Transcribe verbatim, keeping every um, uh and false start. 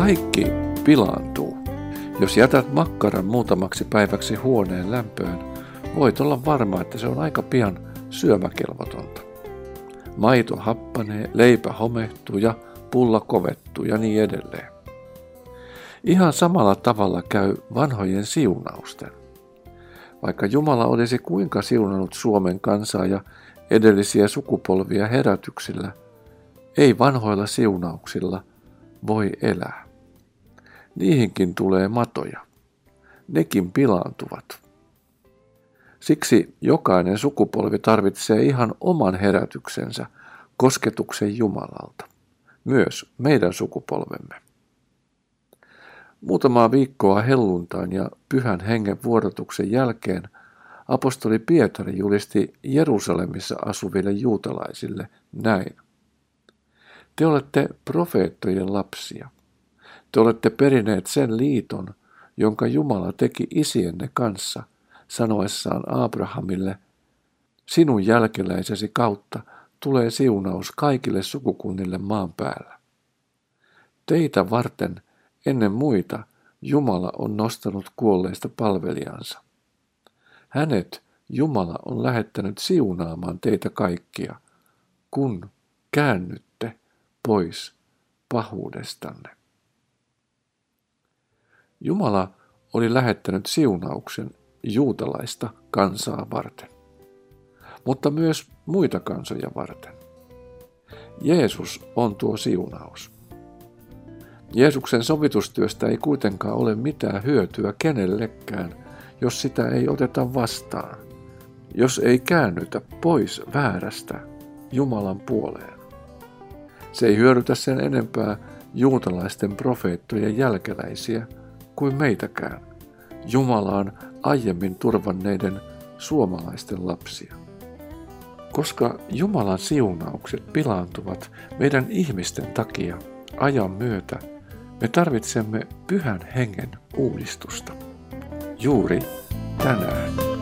Kaikki pilaantuu. Jos jätät makkaran muutamaksi päiväksi huoneen lämpöön, voit olla varma, että se on aika pian syömäkelvotonta. Maito happanee, leipä homehtuu ja pulla kovettuu ja niin edelleen. Ihan samalla tavalla käy vanhojen siunausten. Vaikka Jumala olisi kuinka siunannut Suomen kansaa ja edellisiä sukupolvia herätyksillä, ei vanhoilla siunauksilla voi elää. Niihinkin tulee matoja. Nekin pilaantuvat. Siksi jokainen sukupolvi tarvitsee ihan oman herätyksensä, kosketuksen Jumalalta. Myös meidän sukupolvemme. Muutamaa viikkoa helluntain ja pyhän hengen vuodatuksen jälkeen apostoli Pietari julisti Jerusalemissa asuville juutalaisille näin. Te olette profeettojen lapsia. Te olette perineet sen liiton, jonka Jumala teki isienne kanssa, sanoessaan Abrahamille, sinun jälkeläisesi kautta tulee siunaus kaikille sukukunnille maan päällä. Teitä varten ennen muita Jumala on nostanut kuolleista palvelijansa. Hänet Jumala on lähettänyt siunaamaan teitä kaikkia, kun käännytte pois pahuudestanne. Jumala oli lähettänyt siunauksen juutalaista kansaa varten, mutta myös muita kansoja varten. Jeesus on tuo siunaus. Jeesuksen sovitustyöstä ei kuitenkaan ole mitään hyötyä kenellekään, jos sitä ei oteta vastaan, jos ei käännytä pois väärästä Jumalan puoleen. Se ei hyödytä sen enempää juutalaisten profeettojen jälkeläisiä kuin meitäkään, Jumalaan aiemmin turvanneiden suomalaisten lapsia. Koska Jumalan siunaukset pilaantuvat meidän ihmisten takia ajan myötä, me tarvitsemme pyhän hengen uudistusta. Juuri tänään.